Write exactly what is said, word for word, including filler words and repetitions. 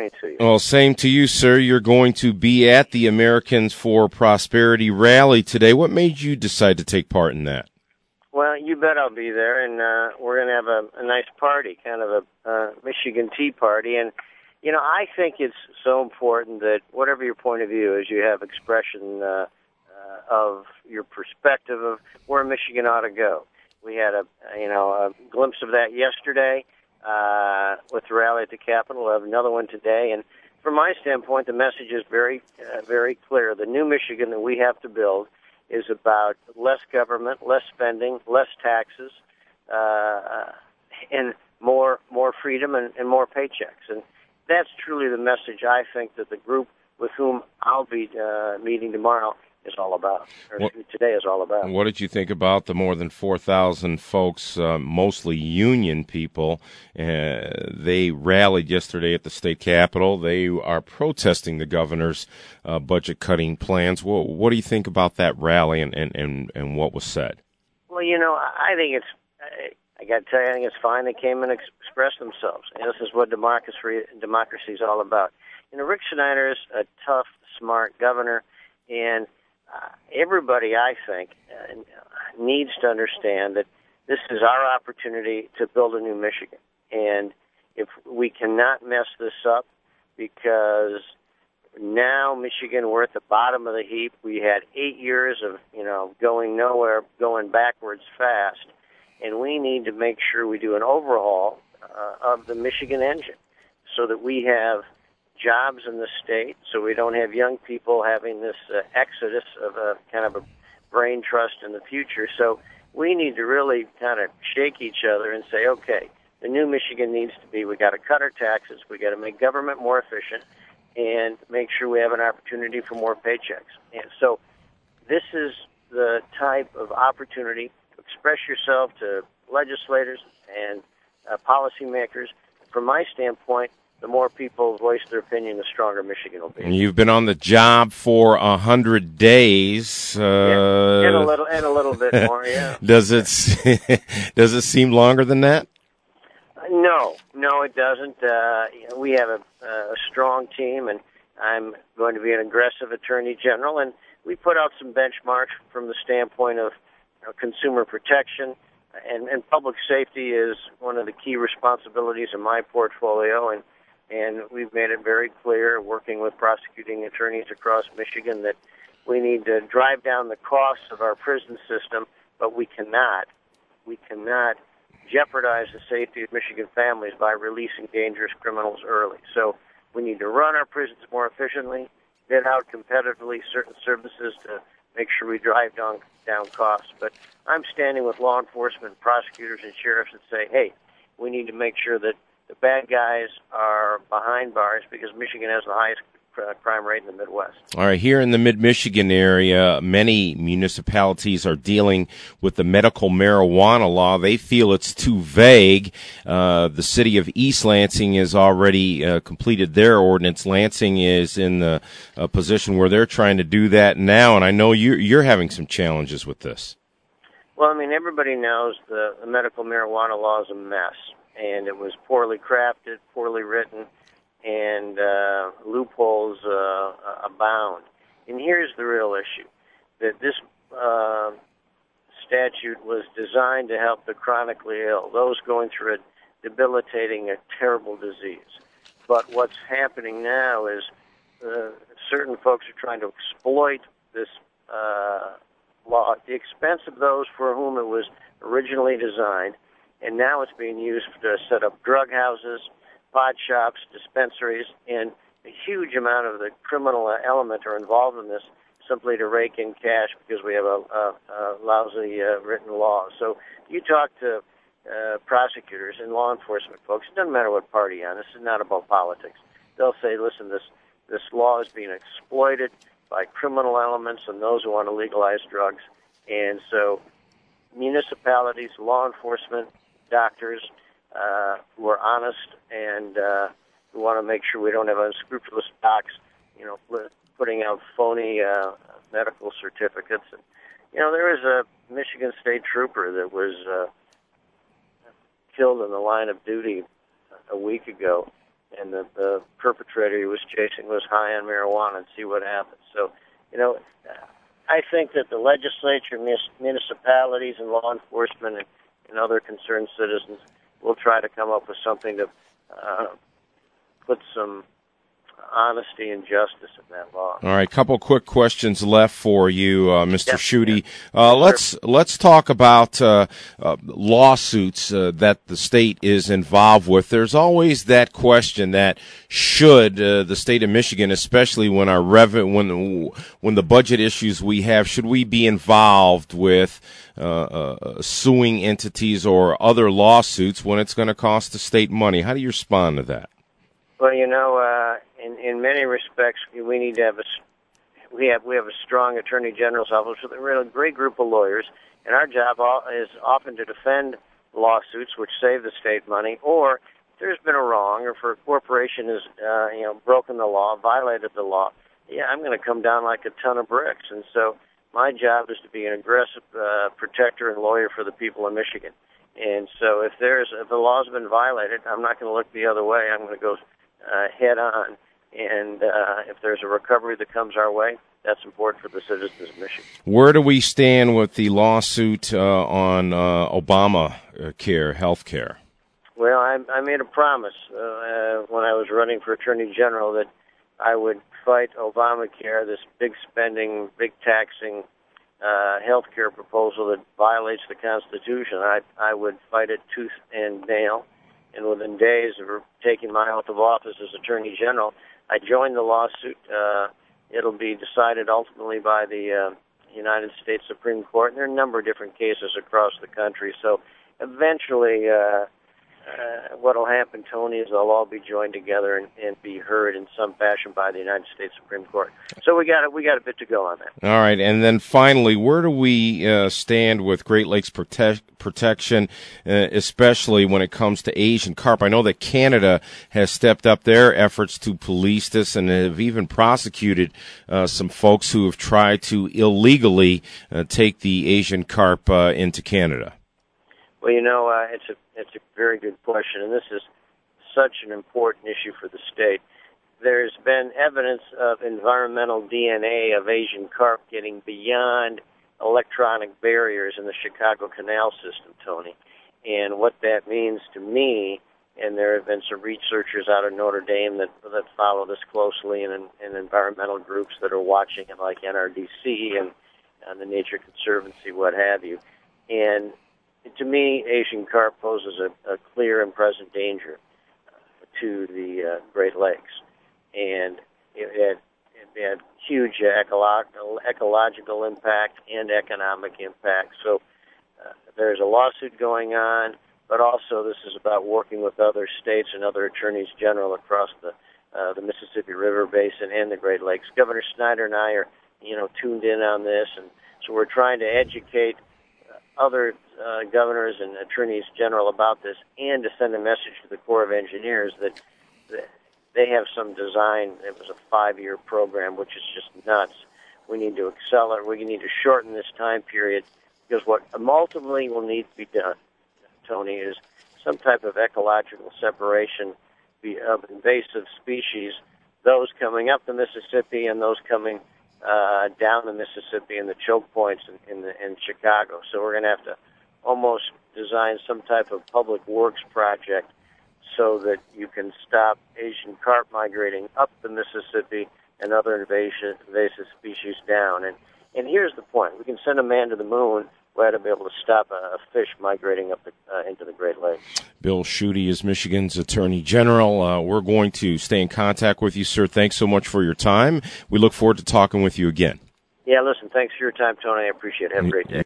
morning to you. Well, same to you, sir. You're going to be at the Americans for Prosperity rally today. What made you decide to take part in that? Well, you bet I'll be there, and uh, we're going to have a, a nice party, kind of a uh, Michigan Tea Party. And, you know, I think it's so important that whatever your point of view is, you have expression uh, uh, of your perspective of where Michigan ought to go. We had a, you know, a glimpse of that yesterday uh, with the rally at the Capitol. We'll have another one today. And from my standpoint, the message is very, uh, very clear. The new Michigan that we have to build is about less government, less spending, less taxes, uh, and more more freedom and, and more paychecks. And that's truly the message I think that the group with whom I'll be uh, meeting tomorrow is all about, or what, today is all about. What did you think about the more than four thousand folks, uh, mostly union people? Uh, they rallied yesterday at the state capitol. They are protesting the governor's uh, budget-cutting plans. What, what do you think about that rally and, and, and, and what was said? Well, you know, I think it's, I, I got to tell you, I think it's fine they came and ex- expressed themselves. And this is what democracy, democracy is all about. You know, Rick Snyder is a tough, smart governor, and Uh, everybody, I think, uh, needs to understand that this is our opportunity to build a new Michigan. And if we cannot mess this up, because now Michigan, we're at the bottom of the heap. We had eight years of, you know, going nowhere, going backwards fast. And we need to make sure we do an overhaul uh, of the Michigan engine so that we have jobs in the state, so we don't have young people having this uh, exodus of a kind of a brain trust in the future. So we need to really kind of shake each other and say, okay, the new Michigan needs to be, we got to cut our taxes, we got to make government more efficient, and make sure we have an opportunity for more paychecks. And so this is the type of opportunity to express yourself to legislators and uh, policymakers. From my standpoint, the more people voice their opinion, the stronger Michigan will be. And you've been on the job for a hundred days. Uh, yeah, and a little, and a little bit more. Yeah. Does it does it seem longer than that? No, no, it doesn't. Uh, you know, we have a, a strong team, and I'm going to be an aggressive attorney general. And we put out some benchmarks from the standpoint of you know, consumer protection, and, and public safety is one of the key responsibilities in my portfolio. And And we've made it very clear, working with prosecuting attorneys across Michigan, that we need to drive down the costs of our prison system, but we cannot, we cannot jeopardize the safety of Michigan families by releasing dangerous criminals early. So we need to run our prisons more efficiently, bid out competitively certain services to make sure we drive down, down costs. But I'm standing with law enforcement, prosecutors, and sheriffs and say, hey, we need to make sure that the bad guys are behind bars, because Michigan has the highest crime rate in the Midwest. All right, here in the mid-Michigan area, many municipalities are dealing with the medical marijuana law. They feel it's too vague. Uh, the city of East Lansing has already uh, completed their ordinance. Lansing is in the uh, position where they're trying to do that now, and I know you're, you're having some challenges with this. Well, I mean, everybody knows the, the medical marijuana law is a mess, and it was poorly crafted, poorly written, and uh, loopholes uh, abound. And here's the real issue, that this uh, statute was designed to help the chronically ill, those going through a debilitating, a terrible disease. But what's happening now is uh, certain folks are trying to exploit this uh, law at the expense of those for whom it was originally designed, and now it's being used to set up drug houses, pot shops, dispensaries, and a huge amount of the criminal element are involved in this simply to rake in cash because we have a, a, a lousy uh, written law. So you talk to uh, prosecutors and law enforcement folks, it doesn't matter what party you're on, this is not about politics. They'll say, listen, this, this law is being exploited by criminal elements and those who want to legalize drugs. And so municipalities, law enforcement, doctors uh, who are honest and uh, who want to make sure we don't have unscrupulous docs, you know, putting out phony uh, medical certificates. And, you know, there was a Michigan State trooper that was uh, killed in the line of duty a week ago and the, the perpetrator he was chasing was high on marijuana, and see what happens. So, you know, I think that the legislature, municipalities, and law enforcement and, and other concerned citizens will try to come up with something to uh, put some honesty and justice in that law. All right, couple quick questions left for you, uh, Mister Yep. Schuette. Uh, let's let's talk about uh, uh, lawsuits uh, that the state is involved with. There's always that question that should uh, the state of Michigan, especially when our revenue, when when the budget issues we have, should we be involved with uh, uh, suing entities or other lawsuits when it's going to cost the state money? How do you respond to that? Well, you know, uh, in in many respects, we need to have a we have we have a strong Attorney General's office with a really great group of lawyers, and our job is often to defend lawsuits which save the state money, or if there's been a wrong, or if a corporation has uh, you know broken the law, violated the law. Yeah, I'm going to come down like a ton of bricks, and so my job is to be an aggressive uh, protector and lawyer for the people of Michigan. And so, if there's if the law's been violated, I'm not going to look the other way. I'm going to go Uh, head on, and uh, if there's a recovery that comes our way, that's important for the citizens of Michigan. Where do we stand with the lawsuit uh, on uh, Obamacare health care? Well, I, I made a promise uh, when I was running for Attorney General that I would fight Obamacare, this big spending, big taxing uh, health care proposal that violates the Constitution. I, I would fight it tooth and nail. And within days of taking my oath of office as Attorney General, I joined the lawsuit. Uh, it'll be decided ultimately by the uh, United States Supreme Court, and there are a number of different cases across the country. So eventually, uh, uh, what will happen, Tony, is they'll all be joined together and, and be heard in some fashion by the United States Supreme Court. So we got we got a bit to go on that. All right, and then finally, where do we uh, stand with Great Lakes prote- protection, uh, especially when it comes to Asian carp? I know that Canada has stepped up their efforts to police this and have even prosecuted uh, some folks who have tried to illegally uh, take the Asian carp uh, into Canada. Well, you know, uh, it's a it's a very good question, and this is such an important issue for the state. There's been evidence of environmental D N A of Asian carp getting beyond electronic barriers in the Chicago Canal system, Tony. And what that means to me, and there have been some researchers out of Notre Dame that that follow this closely, and, and environmental groups that are watching it, like N R D C and, and the Nature Conservancy, what have you. And to me, Asian carp poses a, a clear and present danger uh, to the uh, Great Lakes. And it had, it had huge ecological, ecological impact and economic impact. So uh, there's a lawsuit going on, but also this is about working with other states and other attorneys general across the uh, the Mississippi River Basin and the Great Lakes. Governor Snyder and I are, you know, tuned in on this, and so we're trying to educate other uh, governors and attorneys general about this, and to send a message to the Corps of Engineers that, that they have some design. It was a five-year program, which is just nuts. We need to accelerate. We need to shorten this time period, because what ultimately will need to be done, Tony, is some type of ecological separation of invasive species, those coming up the Mississippi and those coming Uh, down the Mississippi and the choke points in, in, the, in Chicago. So we're going to have to almost design some type of public works project so that you can stop Asian carp migrating up the Mississippi and other invasive, invasive species down. And, and here's the point. We can send a man to the moon. We ought to be able to stop a, a fish migrating up the, uh, into the Great Lakes. Bill Schuette is Michigan's Attorney General. Uh, we're going to stay in contact with you, sir. Thanks so much for your time. We look forward to talking with you again. Yeah, listen, thanks for your time, Tony. I appreciate it. Have a great day.